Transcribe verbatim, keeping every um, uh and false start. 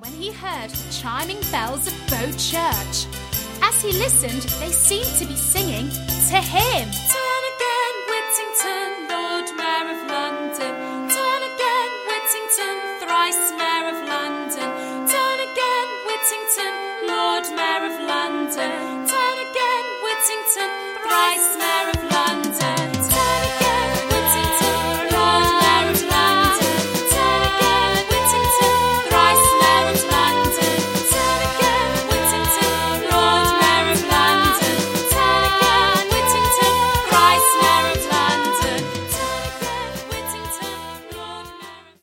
when he heard the chiming bells of Bow Church. As he listened, they seemed to be singing to him. To